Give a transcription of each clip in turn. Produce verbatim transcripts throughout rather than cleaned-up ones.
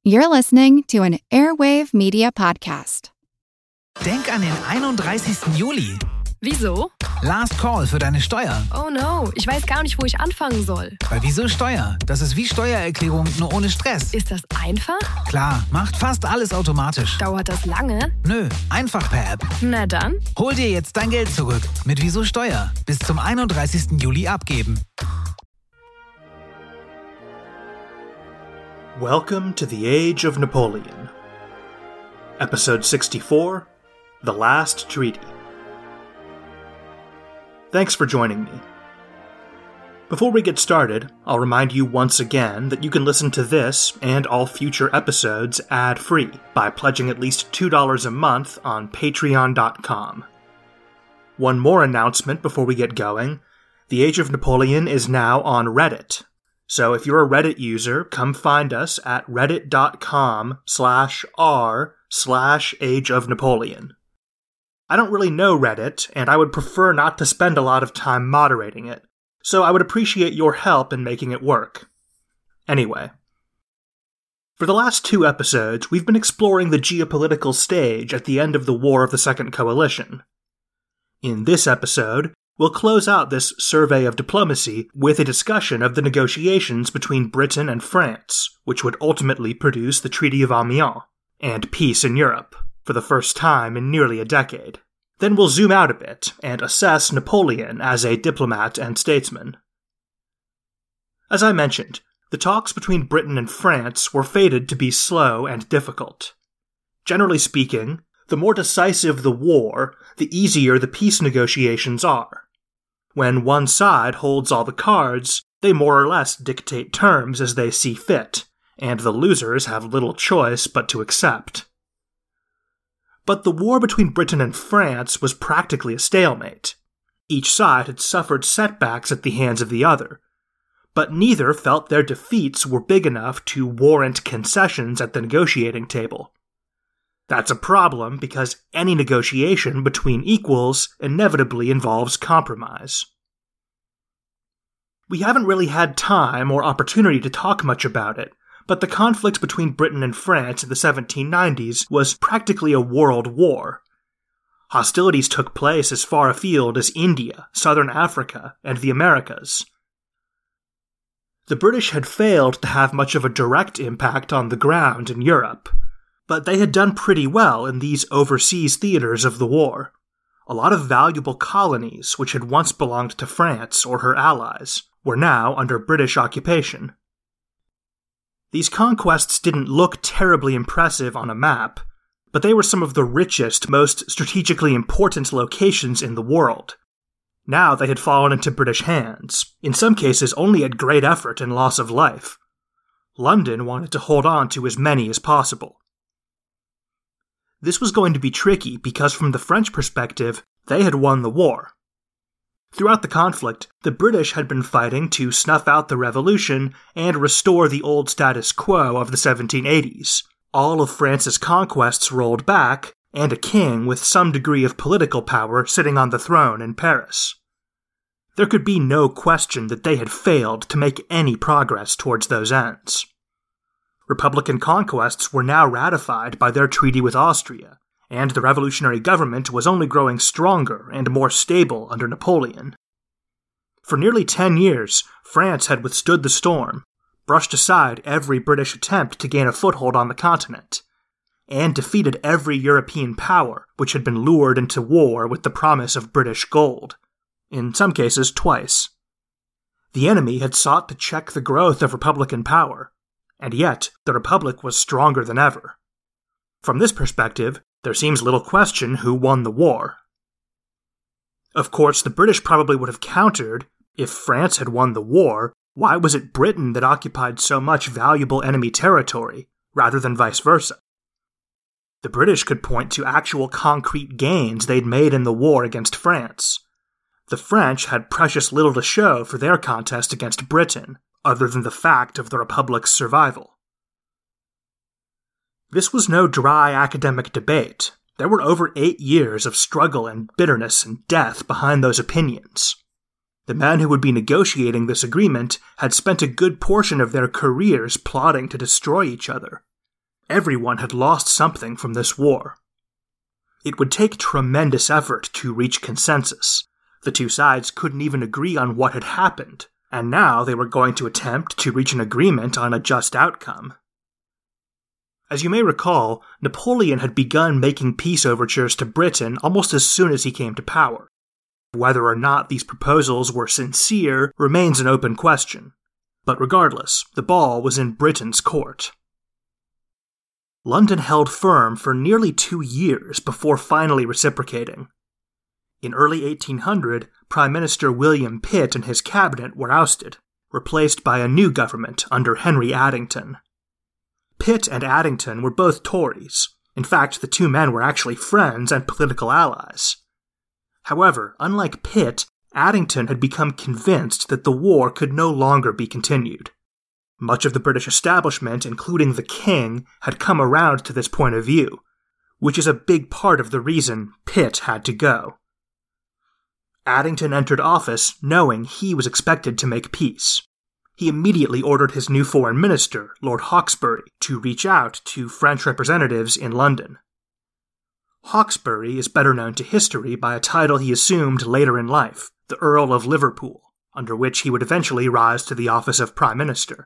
You're listening to an Airwave Media Podcast. Denk an den einunddreißigsten Juli. Wieso? Last Call für deine Steuer. Oh no, ich weiß gar nicht, wo ich anfangen soll. Bei Wieso Steuer? Das ist wie Steuererklärung, nur ohne Stress. Ist das einfach? Klar, macht fast alles automatisch. Dauert das lange? Nö, einfach per App. Na dann. Hol dir jetzt dein Geld zurück mit Wieso Steuer. Bis zum einunddreißigsten Juli abgeben. Welcome to the Age of Napoleon. Episode sixty-four, The Last Treaty. Thanks for joining me. Before we get started, I'll remind you once again that you can listen to this and all future episodes ad-free by pledging at least two dollars a month on patreon dot com. One more announcement before we get going. The Age of Napoleon is now on Reddit. So if you're a Reddit user, come find us at reddit dot com slash r slash Age of Napoleon. I don't really know Reddit, and I would prefer not to spend a lot of time moderating it, so I would appreciate your help in making it work. Anyway. For the last two episodes, we've been exploring the geopolitical stage at the end of the War of the Second Coalition. In this episode, we'll close out this survey of diplomacy with a discussion of the negotiations between Britain and France, which would ultimately produce the Treaty of Amiens, and peace in Europe, for the first time in nearly a decade. Then we'll zoom out a bit and assess Napoleon as a diplomat and statesman. As I mentioned, the talks between Britain and France were fated to be slow and difficult. Generally speaking, the more decisive the war, the easier the peace negotiations are. When one side holds all the cards, they more or less dictate terms as they see fit, and the losers have little choice but to accept. But the war between Britain and France was practically a stalemate. Each side had suffered setbacks at the hands of the other, but neither felt their defeats were big enough to warrant concessions at the negotiating table. That's a problem because any negotiation between equals inevitably involves compromise. We haven't really had time or opportunity to talk much about it, but the conflict between Britain and France in the seventeen nineties was practically a world war. Hostilities took place as far afield as India, Southern Africa, and the Americas. The British had failed to have much of a direct impact on the ground in Europe, but they had done pretty well in these overseas theaters of the war. A lot of valuable colonies, which had once belonged to France or her allies, were now under British occupation. These conquests didn't look terribly impressive on a map, but they were some of the richest, most strategically important locations in the world. Now they had fallen into British hands, in some cases only at great effort and loss of life. London wanted to hold on to as many as possible. This was going to be tricky because from the French perspective, they had won the war. Throughout the conflict, the British had been fighting to snuff out the revolution and restore the old status quo of the seventeen eighties. All of France's conquests rolled back, and a king with some degree of political power sitting on the throne in Paris. There could be no question that they had failed to make any progress towards those ends. Republican conquests were now ratified by their treaty with Austria, and the revolutionary government was only growing stronger and more stable under Napoleon. For nearly ten years, France had withstood the storm, brushed aside every British attempt to gain a foothold on the continent, and defeated every European power which had been lured into war with the promise of British gold, in some cases twice. The enemy had sought to check the growth of Republican power, and yet the Republic was stronger than ever. From this perspective, there seems little question who won the war. Of course, the British probably would have countered, if France had won the war, why was it Britain that occupied so much valuable enemy territory, rather than vice versa? The British could point to actual concrete gains they'd made in the war against France. The French had precious little to show for their contest against Britain, other than the fact of the Republic's survival. This was no dry academic debate. There were over eight years of struggle and bitterness and death behind those opinions. The men who would be negotiating this agreement had spent a good portion of their careers plotting to destroy each other. everyone had lost something from this war. It would take tremendous effort to reach consensus. The two sides couldn't even agree on what had happened, and now they were going to attempt to reach an agreement on a just outcome. As you may recall, Napoleon had begun making peace overtures to Britain almost as soon as he came to power. Whether or not these proposals were sincere remains an open question. But regardless, the ball was in Britain's court. London held firm for nearly two years before finally reciprocating. In early eighteen hundred, Prime Minister William Pitt and his cabinet were ousted, replaced by a new government under Henry Addington. Pitt and Addington were both Tories. In fact, the two men were actually friends and political allies. However, unlike Pitt, Addington had become convinced that the war could no longer be continued. Much of the British establishment, including the king, had come around to this point of view, which is a big part of the reason Pitt had to go. Addington entered office knowing he was expected to make peace. He immediately ordered his new foreign minister, Lord Hawkesbury, to reach out to French representatives in London. Hawkesbury is better known to history by a title he assumed later in life, the Earl of Liverpool, under which he would eventually rise to the office of Prime Minister.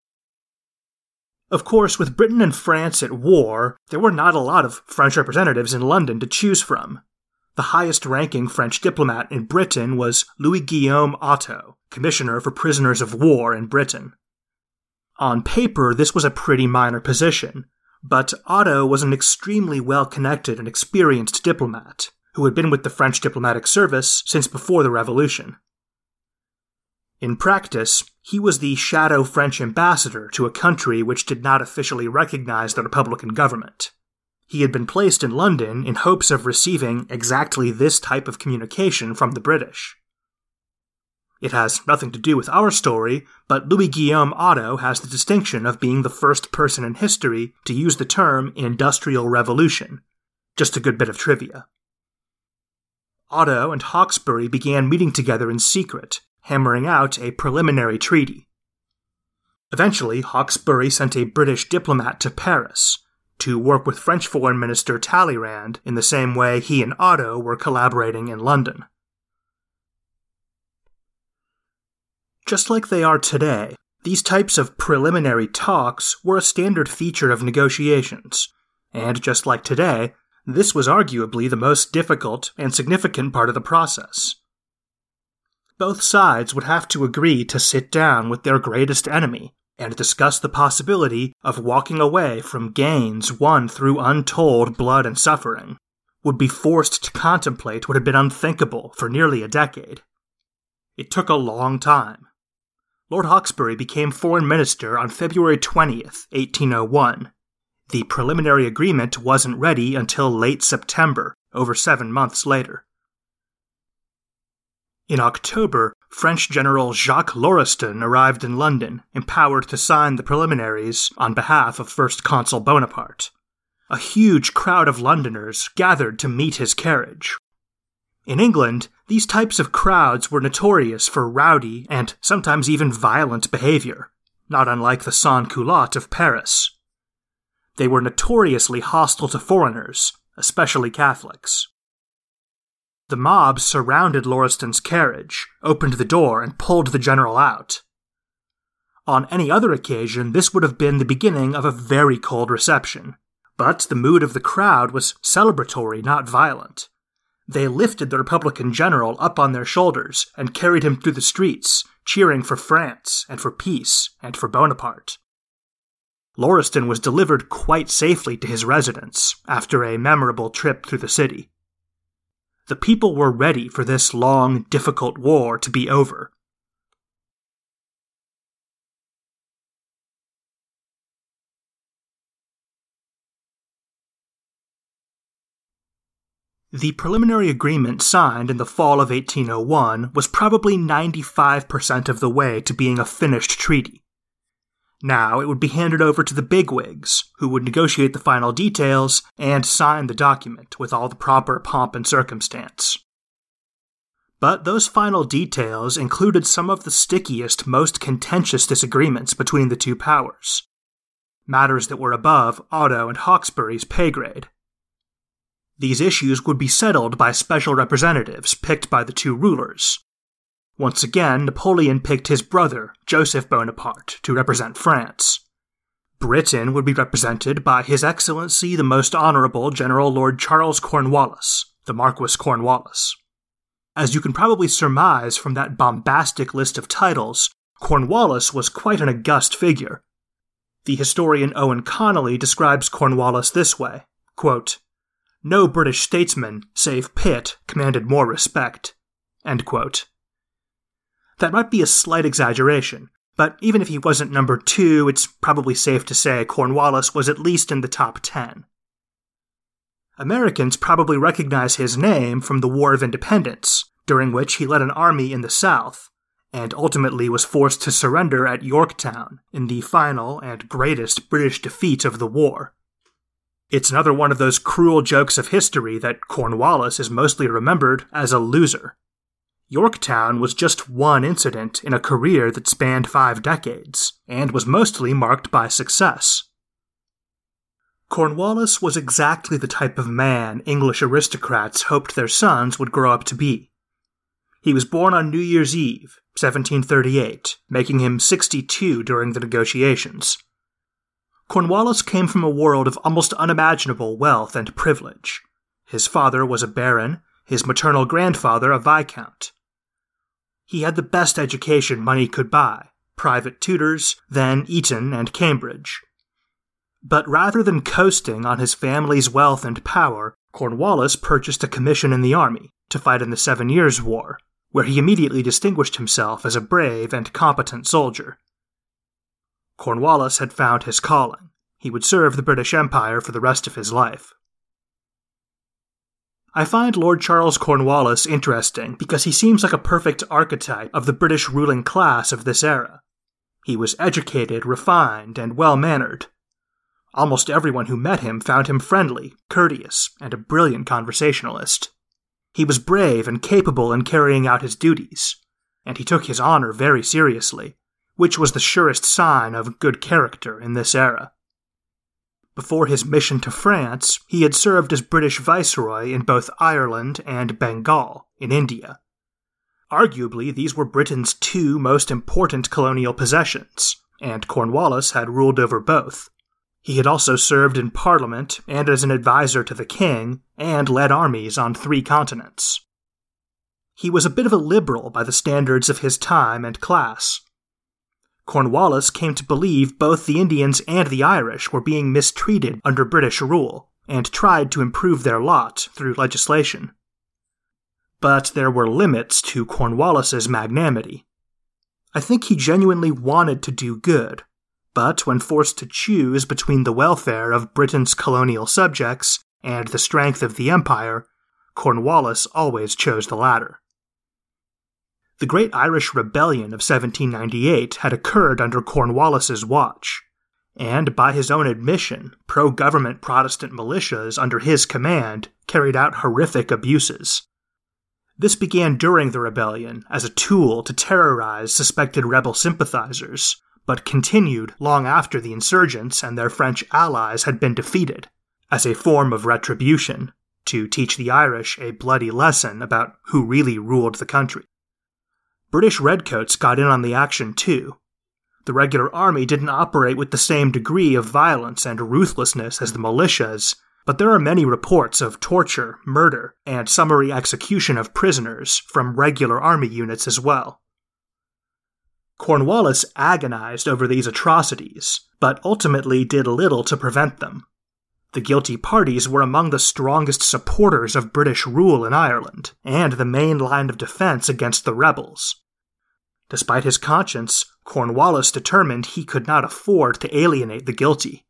Of course, with Britain and France at war, there were not a lot of French representatives in London to choose from. The highest-ranking French diplomat in Britain was Louis-Guillaume Otto, Commissioner for Prisoners of War in Britain. On paper, this was a pretty minor position, but Otto was an extremely well-connected and experienced diplomat who had been with the French diplomatic service since before the Revolution. In practice, he was the shadow French ambassador to a country which did not officially recognize the Republican government. He had been placed in London in hopes of receiving exactly this type of communication from the British. It has nothing to do with our story, but Louis-Guillaume Otto has the distinction of being the first person in history to use the term Industrial Revolution. Just a good bit of trivia. Otto and Hawkesbury began meeting together in secret, hammering out a preliminary treaty. Eventually, Hawkesbury sent a British diplomat to Paris to work with French Foreign Minister Talleyrand in the same way he and Otto were collaborating in London. Just like they are today, these types of preliminary talks were a standard feature of negotiations, and just like today, this was arguably the most difficult and significant part of the process. Both sides would have to agree to sit down with their greatest enemy and discuss the possibility of walking away from gains won through untold blood and suffering, would be forced to contemplate what had been unthinkable for nearly a decade. It took a long time. Lord Hawkesbury became foreign minister on February twentieth, eighteen oh one. The preliminary agreement wasn't ready until late September, over seven months later. In October, French General Jacques Lauriston arrived in London, empowered to sign the preliminaries on behalf of First Consul Bonaparte. A huge crowd of Londoners gathered to meet his carriage. In England, these types of crowds were notorious for rowdy and sometimes even violent behavior, not unlike the sans-culottes of Paris. They were notoriously hostile to foreigners, especially Catholics. The mob surrounded Lauriston's carriage, opened the door, and pulled the general out. On any other occasion, this would have been the beginning of a very cold reception, but the mood of the crowd was celebratory, not violent. They lifted the Republican general up on their shoulders and carried him through the streets, cheering for France and for peace and for Bonaparte. Lauriston was delivered quite safely to his residence after a memorable trip through the city. The people were ready for this long, difficult war to be over. The preliminary agreement signed in the fall of eighteen oh one was probably ninety-five percent of the way to being a finished treaty. Now it would be handed over to the bigwigs, who would negotiate the final details and sign the document with all the proper pomp and circumstance. But those final details included some of the stickiest, most contentious disagreements between the two powers. matters that were above Otto and Hawkesbury's pay grade. These issues would be settled by special representatives picked by the two rulers. Once again, Napoleon picked his brother, Joseph Bonaparte, to represent France. Britain would be represented by His Excellency the Most Honourable General Lord Charles Cornwallis, the Marquis Cornwallis. As you can probably surmise from that bombastic list of titles, Cornwallis was quite an august figure. The historian Owen Connolly describes Cornwallis this way, quote, "No British statesman, save Pitt, commanded more respect." End quote. That might be a slight exaggeration, but even if he wasn't number two, it's probably safe to say Cornwallis was at least in the top ten. Americans probably recognize his name from the War of Independence, during which he led an army in the South, and ultimately was forced to surrender at Yorktown in the final and greatest British defeat of the war. It's another one of those cruel jokes of history that Cornwallis is mostly remembered as a loser. Yorktown was just one incident in a career that spanned five decades, and was mostly marked by success. Cornwallis was exactly the type of man English aristocrats hoped their sons would grow up to be. He was born on New Year's Eve, seventeen thirty-eight, making him sixty-two during the negotiations. Cornwallis came from a world of almost unimaginable wealth and privilege. His father was a baron, his maternal grandfather a viscount. He had the best education money could buy, private tutors, then Eton and Cambridge. But rather than coasting on his family's wealth and power, Cornwallis purchased a commission in the army to fight in the Seven Years' War, where he immediately distinguished himself as a brave and competent soldier. Cornwallis had found his calling. He would serve the British Empire for the rest of his life. I find Lord Charles Cornwallis interesting because he seems like a perfect archetype of the British ruling class of this era. He was educated, refined, and well-mannered. Almost everyone who met him found him friendly, courteous, and a brilliant conversationalist. He was brave and capable in carrying out his duties, and he took his honor very seriously, which was the surest sign of good character in this era. Before his mission to France, he had served as British viceroy in both Ireland and Bengal, in India. Arguably, these were Britain's two most important colonial possessions, and Cornwallis had ruled over both. He had also served in Parliament and as an advisor to the king, and led armies on three continents. He was a bit of a liberal by the standards of his time and class. Cornwallis came to believe both the Indians and the Irish were being mistreated under British rule, and tried to improve their lot through legislation. But there were limits to Cornwallis's magnanimity. I think he genuinely wanted to do good, but when forced to choose between the welfare of Britain's colonial subjects and the strength of the empire, Cornwallis always chose the latter. The Great Irish Rebellion of seventeen ninety-eight had occurred under Cornwallis's watch, and by his own admission, pro-government Protestant militias under his command carried out horrific abuses. This began during the rebellion as a tool to terrorize suspected rebel sympathizers, but continued long after the insurgents and their French allies had been defeated, as a form of retribution, to teach the Irish a bloody lesson about who really ruled the country. British redcoats got in on the action too. The regular army didn't operate with the same degree of violence and ruthlessness as the militias, but there are many reports of torture, murder, and summary execution of prisoners from regular army units as well. Cornwallis agonized over these atrocities, but ultimately did little to prevent them. The guilty parties were among the strongest supporters of British rule in Ireland, and the main line of defense against the rebels. Despite his conscience, Cornwallis determined he could not afford to alienate the guilty.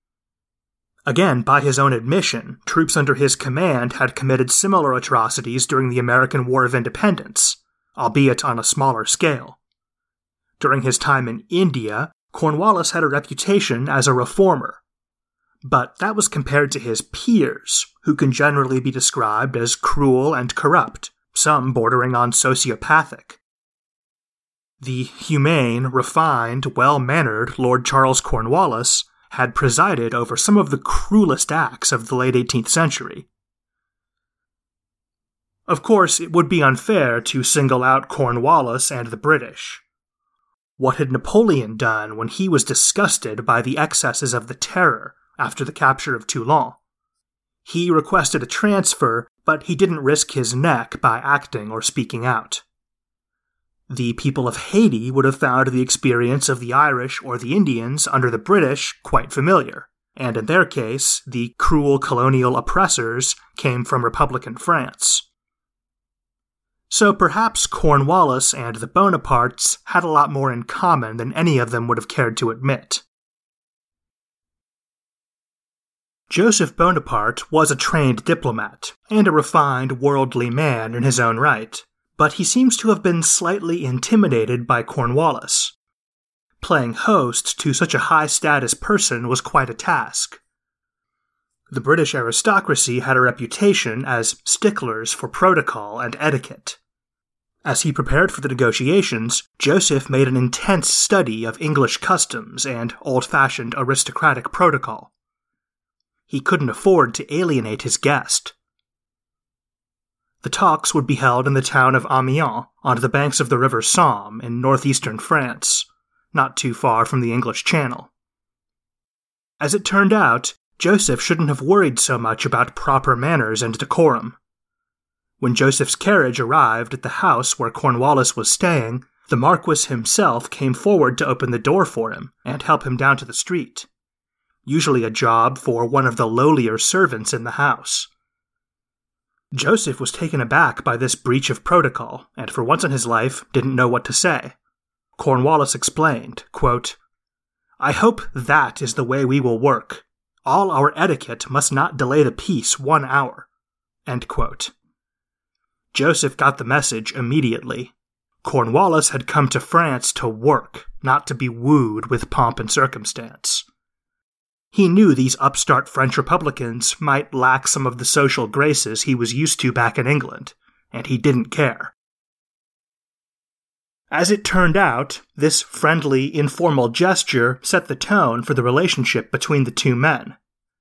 Again, by his own admission, troops under his command had committed similar atrocities during the American War of Independence, albeit on a smaller scale. During his time in India, Cornwallis had a reputation as a reformer, but that was compared to his peers, who can generally be described as cruel and corrupt, some bordering on sociopathic. The humane, refined, well-mannered Lord Charles Cornwallis had presided over some of the cruelest acts of the late eighteenth century. Of course, it would be unfair to single out Cornwallis and the British. What had Napoleon done when he was disgusted by the excesses of the Terror after the capture of Toulon? He requested a transfer, but he didn't risk his neck by acting or speaking out. The people of Haiti would have found the experience of the Irish or the Indians under the British quite familiar, and in their case, the cruel colonial oppressors came from Republican France. So perhaps Cornwallis and the Bonapartes had a lot more in common than any of them would have cared to admit. Joseph Bonaparte was a trained diplomat and a refined, worldly man in his own right, but he seems to have been slightly intimidated by Cornwallis. Playing host to such a high-status person was quite a task. The British aristocracy had a reputation as sticklers for protocol and etiquette. As he prepared for the negotiations, Joseph made an intense study of English customs and old-fashioned aristocratic protocol. He couldn't afford to alienate his guest. The talks would be held in the town of Amiens, on the banks of the river Somme in northeastern France, not too far from the English Channel. As it turned out, Joseph shouldn't have worried so much about proper manners and decorum. When Joseph's carriage arrived at the house where Cornwallis was staying, the Marquis himself came forward to open the door for him and help him down to the street, usually a job for one of the lowlier servants in the house. Joseph was taken aback by this breach of protocol, and for once in his life didn't know what to say. Cornwallis explained, quote, "I hope that is the way we will work. All our etiquette must not delay the peace one hour." End quote. Joseph got the message immediately. Cornwallis had come to France to work, not to be wooed with pomp and circumstance. He knew these upstart French Republicans might lack some of the social graces he was used to back in England, and he didn't care. As it turned out, this friendly, informal gesture set the tone for the relationship between the two men.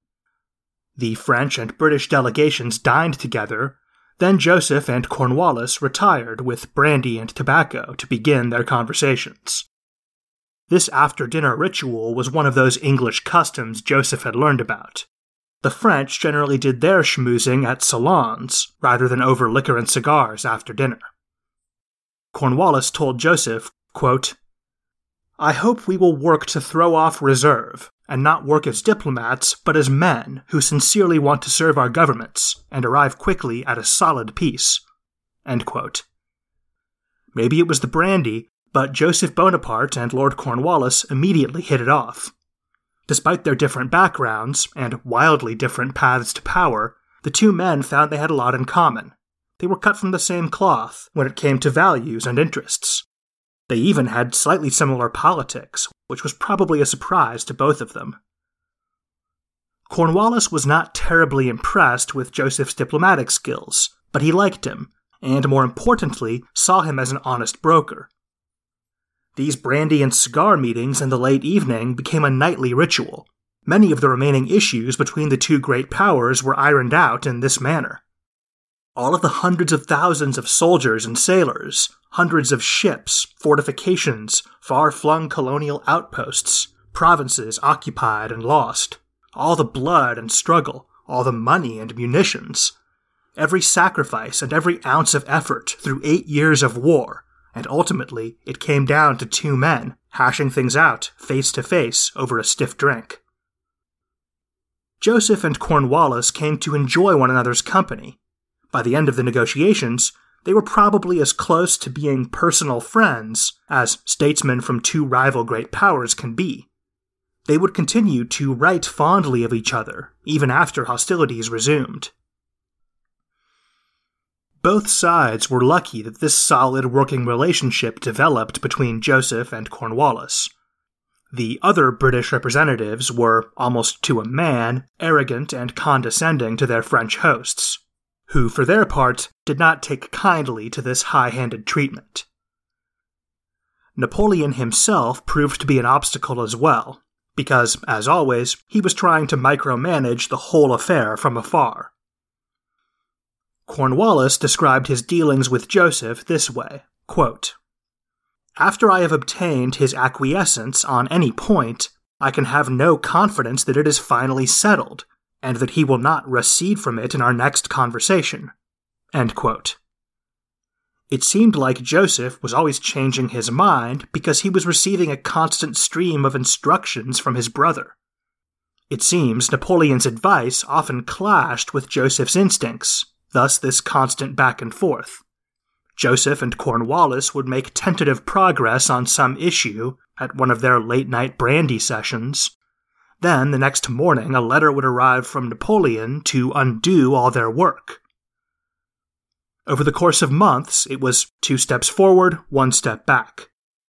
The French and British delegations dined together, then Joseph and Cornwallis retired with brandy and tobacco to begin their conversations. This after-dinner ritual was one of those English customs Joseph had learned about. The French generally did their schmoozing at salons, rather than over liquor and cigars after dinner. Cornwallis told Joseph, quote, "I hope we will work to throw off reserve, and not work as diplomats, but as men who sincerely want to serve our governments, and arrive quickly at a solid peace." End quote. Maybe it was the brandy, but Joseph Bonaparte and Lord Cornwallis immediately hit it off. Despite their different backgrounds, and wildly different paths to power, the two men found they had a lot in common. They were cut from the same cloth when it came to values and interests. They even had slightly similar politics, which was probably a surprise to both of them. Cornwallis was not terribly impressed with Joseph's diplomatic skills, but he liked him, and more importantly, saw him as an honest broker. These brandy and cigar meetings in the late evening became a nightly ritual. Many of the remaining issues between the two great powers were ironed out in this manner. All of the hundreds of thousands of soldiers and sailors, hundreds of ships, fortifications, far-flung colonial outposts, provinces occupied and lost, all the blood and struggle, all the money and munitions, every sacrifice and every ounce of effort through eight years of war, and ultimately it came down to two men hashing things out face to face over a stiff drink. Joseph and Cornwallis came to enjoy one another's company. By the end of the negotiations, they were probably as close to being personal friends as statesmen from two rival great powers can be. They would continue to write fondly of each other, even after hostilities resumed. Both sides were lucky that this solid working relationship developed between Joseph and Cornwallis. The other British representatives were, almost to a man, arrogant and condescending to their French hosts, who, for their part, did not take kindly to this high-handed treatment. Napoleon himself proved to be an obstacle as well, because, as always, he was trying to micromanage the whole affair from afar. Cornwallis described his dealings with Joseph this way, quote, "After I have obtained his acquiescence on any point, I can have no confidence that it is finally settled, and that he will not recede from it in our next conversation." End quote. It seemed like Joseph was always changing his mind because he was receiving a constant stream of instructions from his brother. It seems Napoleon's advice often clashed with Joseph's instincts, thus this constant back and forth. Joseph and Cornwallis would make tentative progress on some issue at one of their late-night brandy sessions. Then, the next morning, a letter would arrive from Napoleon to undo all their work. Over the course of months, it was two steps forward, one step back.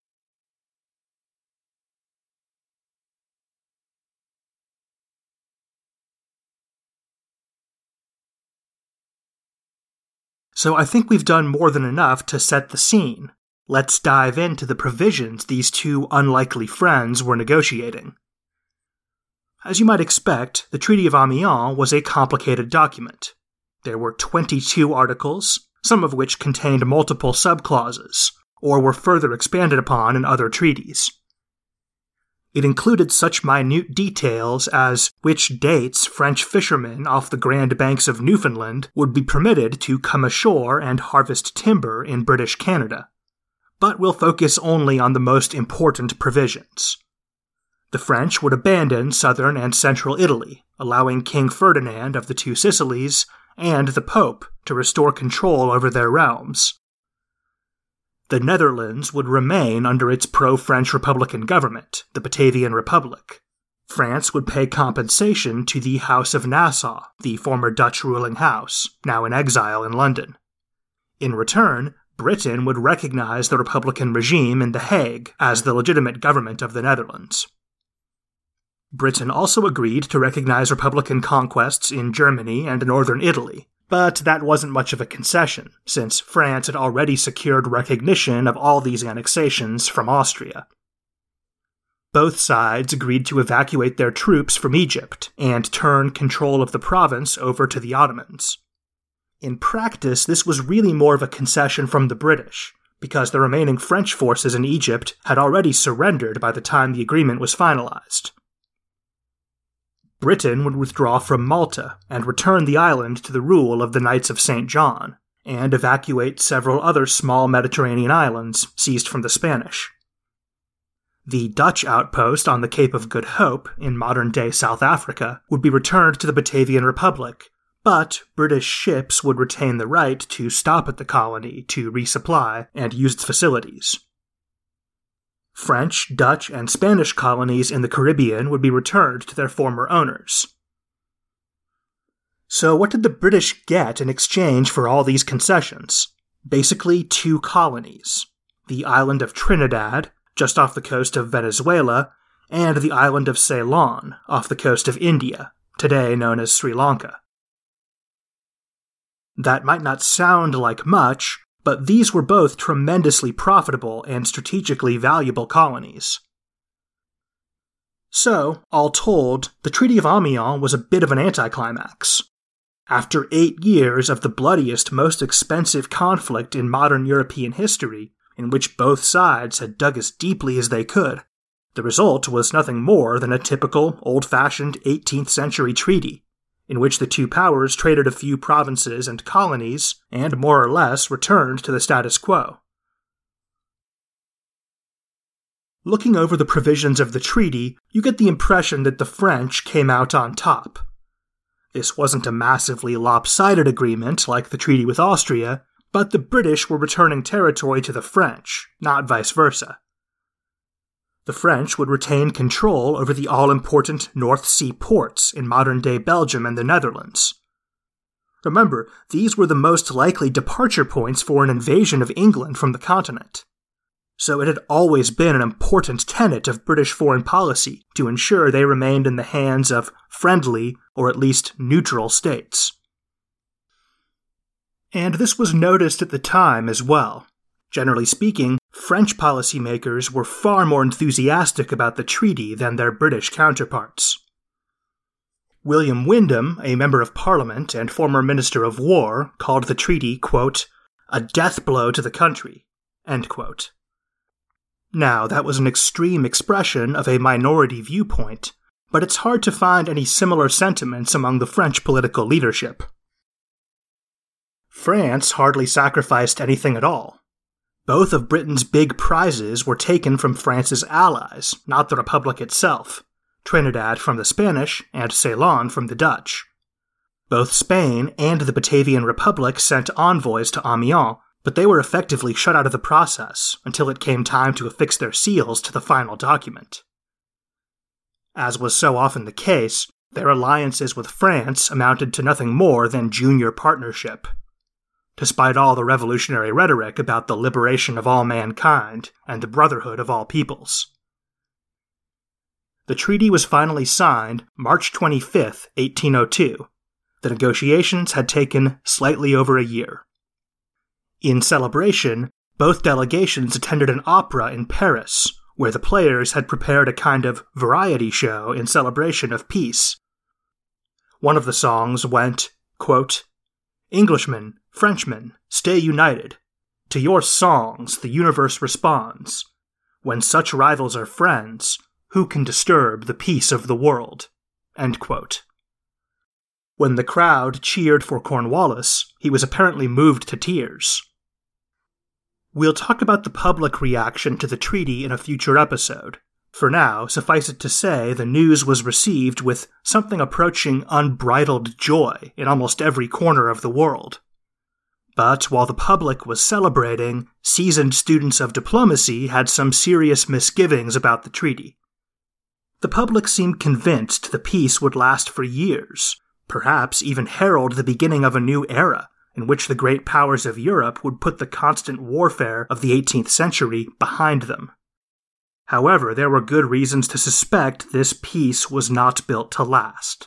So I think we've done more than enough to set the scene. Let's dive into the provisions these two unlikely friends were negotiating. As you might expect, the Treaty of Amiens was a complicated document. There were twenty-two articles, some of which contained multiple subclauses, or were further expanded upon in other treaties. It included such minute details as which dates French fishermen off the Grand Banks of Newfoundland would be permitted to come ashore and harvest timber in British Canada. But we'll focus only on the most important provisions. The French would abandon southern and central Italy, allowing King Ferdinand of the Two Sicilies and the Pope to restore control over their realms. The Netherlands would remain under its pro-French Republican government, the Batavian Republic. France would pay compensation to the House of Nassau, the former Dutch ruling house, now in exile in London. In return, Britain would recognize the Republican regime in The Hague as the legitimate government of the Netherlands. Britain also agreed to recognize Republican conquests in Germany and northern Italy, but that wasn't much of a concession, since France had already secured recognition of all these annexations from Austria. Both sides agreed to evacuate their troops from Egypt and turn control of the province over to the Ottomans. In practice, this was really more of a concession from the British, because the remaining French forces in Egypt had already surrendered by the time the agreement was finalized. Britain would withdraw from Malta and return the island to the rule of the Knights of Saint John, and evacuate several other small Mediterranean islands seized from the Spanish. The Dutch outpost on the Cape of Good Hope, in modern-day South Africa, would be returned to the Batavian Republic, but British ships would retain the right to stop at the colony to resupply and use its facilities. French, Dutch, and Spanish colonies in the Caribbean would be returned to their former owners. So what did the British get in exchange for all these concessions? Basically two colonies. The island of Trinidad, just off the coast of Venezuela, and the island of Ceylon, off the coast of India, today known as Sri Lanka. That might not sound like much, but these were both tremendously profitable and strategically valuable colonies. So, all told, the Treaty of Amiens was a bit of an anticlimax. After eight years of the bloodiest, most expensive conflict in modern European history, in which both sides had dug as deeply as they could, the result was nothing more than a typical, old-fashioned eighteenth century treaty, in which the two powers traded a few provinces and colonies, and more or less returned to the status quo. Looking over the provisions of the treaty, you get the impression that the French came out on top. This wasn't a massively lopsided agreement like the treaty with Austria, but the British were returning territory to the French, not vice versa. The French would retain control over the all-important North Sea ports in modern-day Belgium and the Netherlands. Remember, these were the most likely departure points for an invasion of England from the continent. So it had always been an important tenet of British foreign policy to ensure they remained in the hands of friendly, or at least neutral, states. And this was noticed at the time as well. Generally speaking, French policymakers were far more enthusiastic about the treaty than their British counterparts. William Windham, a member of Parliament and former Minister of War, called the treaty, quote, a death blow to the country, end quote. Now, that was an extreme expression of a minority viewpoint, but it's hard to find any similar sentiments among the French political leadership. France hardly sacrificed anything at all. Both of Britain's big prizes were taken from France's allies, not the Republic itself, Trinidad from the Spanish and Ceylon from the Dutch. Both Spain and the Batavian Republic sent envoys to Amiens, but they were effectively shut out of the process until it came time to affix their seals to the final document. As was so often the case, their alliances with France amounted to nothing more than junior partnership. Despite all the revolutionary rhetoric about the liberation of all mankind and the brotherhood of all peoples. The treaty was finally signed March twenty-fifth, eighteen oh two. The negotiations had taken slightly over a year. In celebration, both delegations attended an opera in Paris, where the players had prepared a kind of variety show in celebration of peace. One of the songs went, quote, Englishmen, Frenchmen, stay united. To your songs the universe responds. When such rivals are friends, who can disturb the peace of the world? End quote. When the crowd cheered for Cornwallis, he was apparently moved to tears. We'll talk about the public reaction to the treaty in a future episode. For now, suffice it to say the news was received with something approaching unbridled joy in almost every corner of the world. But while the public was celebrating, seasoned students of diplomacy had some serious misgivings about the treaty. The public seemed convinced the peace would last for years, perhaps even herald the beginning of a new era, in which the great powers of Europe would put the constant warfare of the eighteenth century behind them. However, there were good reasons to suspect this peace was not built to last.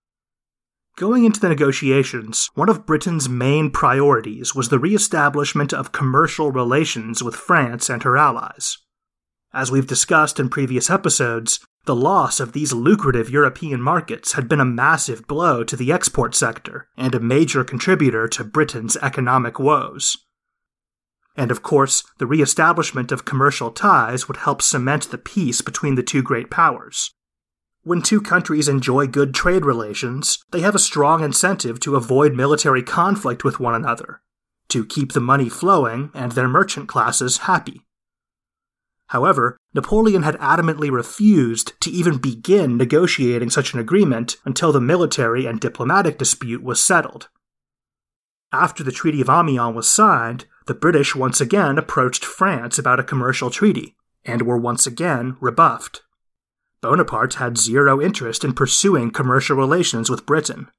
Going into the negotiations, one of Britain's main priorities was the re-establishment of commercial relations with France and her allies. As we've discussed in previous episodes, the loss of these lucrative European markets had been a massive blow to the export sector and a major contributor to Britain's economic woes. And of course, the re-establishment of commercial ties would help cement the peace between the two great powers. When two countries enjoy good trade relations, they have a strong incentive to avoid military conflict with one another, to keep the money flowing and their merchant classes happy. However, Napoleon had adamantly refused to even begin negotiating such an agreement until the military and diplomatic dispute was settled. After the Treaty of Amiens was signed, the British once again approached France about a commercial treaty, and were once again rebuffed. Bonaparte had zero interest in pursuing commercial relations with Britain.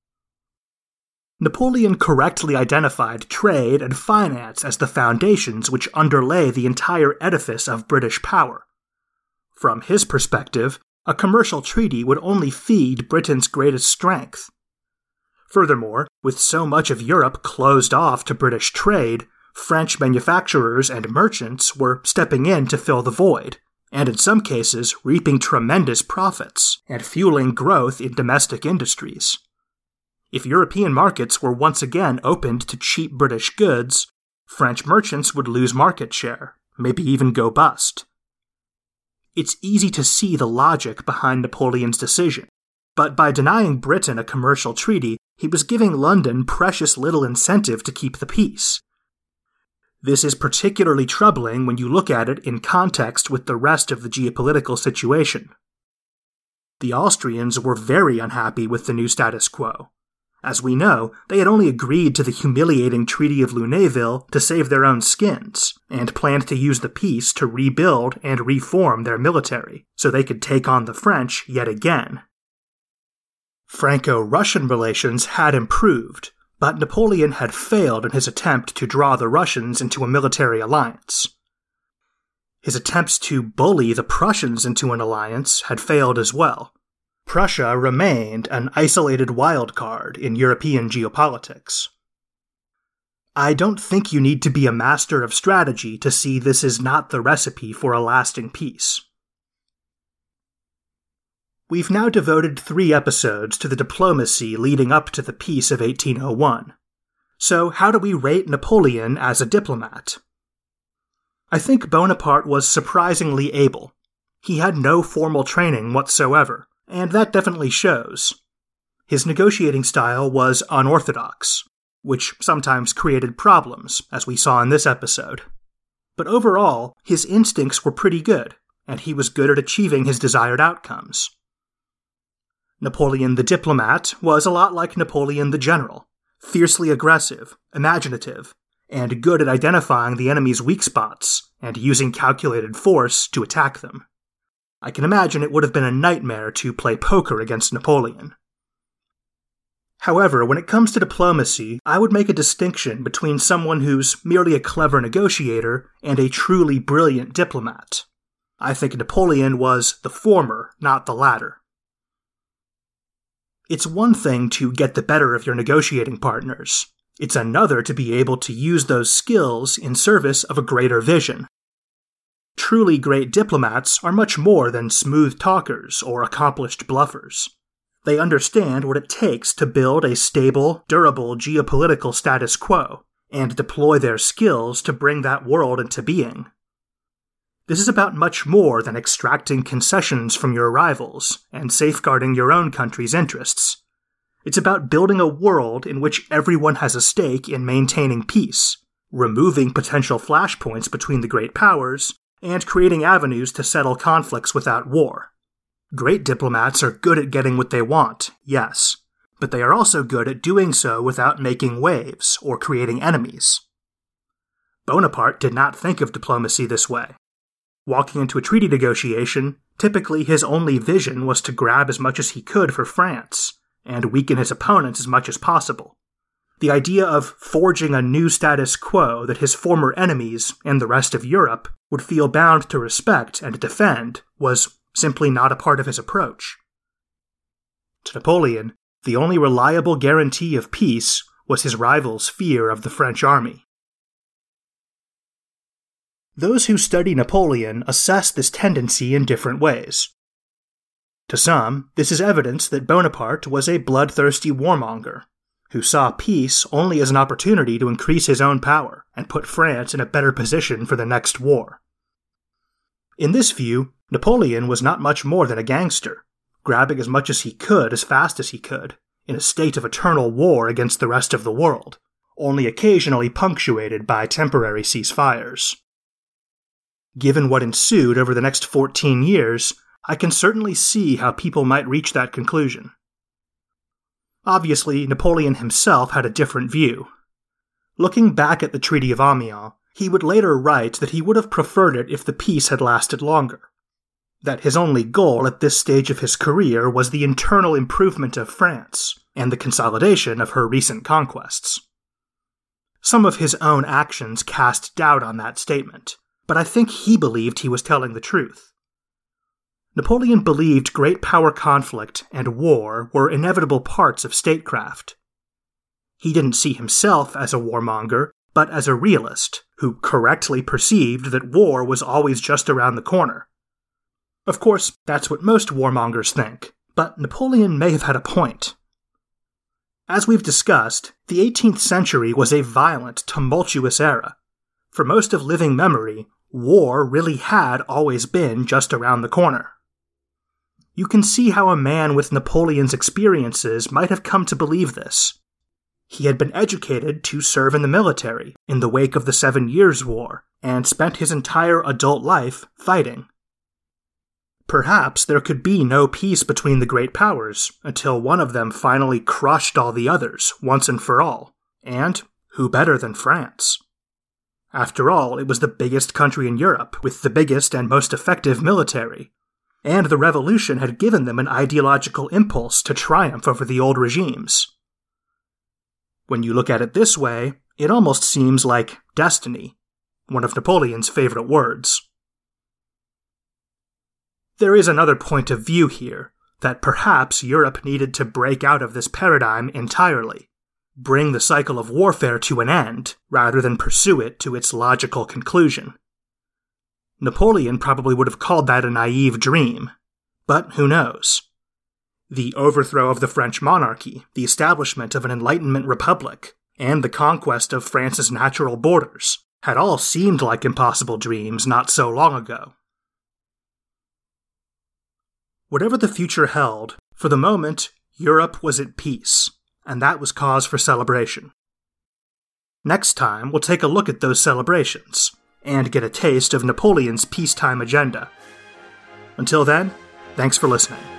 Napoleon correctly identified trade and finance as the foundations which underlay the entire edifice of British power. From his perspective, a commercial treaty would only feed Britain's greatest strength. Furthermore, with so much of Europe closed off to British trade, French manufacturers and merchants were stepping in to fill the void, and in some cases reaping tremendous profits and fueling growth in domestic industries. If European markets were once again opened to cheap British goods, French merchants would lose market share, maybe even go bust. It's easy to see the logic behind Napoleon's decision, but by denying Britain a commercial treaty, he was giving London precious little incentive to keep the peace. This is particularly troubling when you look at it in context with the rest of the geopolitical situation. The Austrians were very unhappy with the new status quo. As we know, they had only agreed to the humiliating Treaty of Lunéville to save their own skins, and planned to use the peace to rebuild and reform their military, so they could take on the French yet again. Franco-Russian relations had improved, but Napoleon had failed in his attempt to draw the Russians into a military alliance. His attempts to bully the Prussians into an alliance had failed as well. Prussia remained an isolated wild card in European geopolitics. I don't think you need to be a master of strategy to see this is not the recipe for a lasting peace. We've now devoted three episodes to the diplomacy leading up to the peace of eighteen oh one. So how do we rate Napoleon as a diplomat? I think Bonaparte was surprisingly able. He had no formal training whatsoever, and that definitely shows. His negotiating style was unorthodox, which sometimes created problems, as we saw in this episode. But overall, his instincts were pretty good, and he was good at achieving his desired outcomes. Napoleon the diplomat was a lot like Napoleon the general, fiercely aggressive, imaginative, and good at identifying the enemy's weak spots and using calculated force to attack them. I can imagine it would have been a nightmare to play poker against Napoleon. However, when it comes to diplomacy, I would make a distinction between someone who's merely a clever negotiator and a truly brilliant diplomat. I think Napoleon was the former, not the latter. It's one thing to get the better of your negotiating partners. It's another to be able to use those skills in service of a greater vision. Truly great diplomats are much more than smooth talkers or accomplished bluffers. They understand what it takes to build a stable, durable geopolitical status quo, and deploy their skills to bring that world into being. This is about much more than extracting concessions from your rivals and safeguarding your own country's interests. It's about building a world in which everyone has a stake in maintaining peace, removing potential flashpoints between the great powers, and creating avenues to settle conflicts without war. Great diplomats are good at getting what they want, yes, but they are also good at doing so without making waves or creating enemies. Bonaparte did not think of diplomacy this way. Walking into a treaty negotiation, typically his only vision was to grab as much as he could for France, and weaken his opponents as much as possible. The idea of forging a new status quo that his former enemies and the rest of Europe would feel bound to respect and defend was simply not a part of his approach. To Napoleon, the only reliable guarantee of peace was his rival's fear of the French army. Those who study Napoleon assess this tendency in different ways. To some, this is evidence that Bonaparte was a bloodthirsty warmonger, who saw peace only as an opportunity to increase his own power and put France in a better position for the next war. In this view, Napoleon was not much more than a gangster, grabbing as much as he could as fast as he could, in a state of eternal war against the rest of the world, only occasionally punctuated by temporary ceasefires. Given what ensued over the next fourteen years, I can certainly see how people might reach that conclusion. Obviously, Napoleon himself had a different view. Looking back at the Treaty of Amiens, he would later write that he would have preferred it if the peace had lasted longer. That his only goal at this stage of his career was the internal improvement of France and the consolidation of her recent conquests. Some of his own actions cast doubt on that statement, but I think he believed he was telling the truth. Napoleon believed great power conflict and war were inevitable parts of statecraft. He didn't see himself as a warmonger, but as a realist who correctly perceived that war was always just around the corner. Of course, that's what most warmongers think, but Napoleon may have had a point. As we've discussed, the eighteenth century was a violent, tumultuous era. For most of living memory, war really had always been just around the corner. You can see how a man with Napoleon's experiences might have come to believe this. He had been educated to serve in the military in the wake of the Seven Years' War, and spent his entire adult life fighting. Perhaps there could be no peace between the great powers until one of them finally crushed all the others once and for all, and who better than France? After all, it was the biggest country in Europe, with the biggest and most effective military, and the revolution had given them an ideological impulse to triumph over the old regimes. When you look at it this way, it almost seems like destiny, one of Napoleon's favorite words. There is another point of view here, that perhaps Europe needed to break out of this paradigm entirely, bring the cycle of warfare to an end, rather than pursue it to its logical conclusion. Napoleon probably would have called that a naive dream, but who knows? The overthrow of the French monarchy, the establishment of an Enlightenment republic, and the conquest of France's natural borders had all seemed like impossible dreams not so long ago. Whatever the future held, for the moment, Europe was at peace, and that was cause for celebration. Next time, we'll take a look at those celebrations, and get a taste of Napoleon's peacetime agenda. Until then, thanks for listening.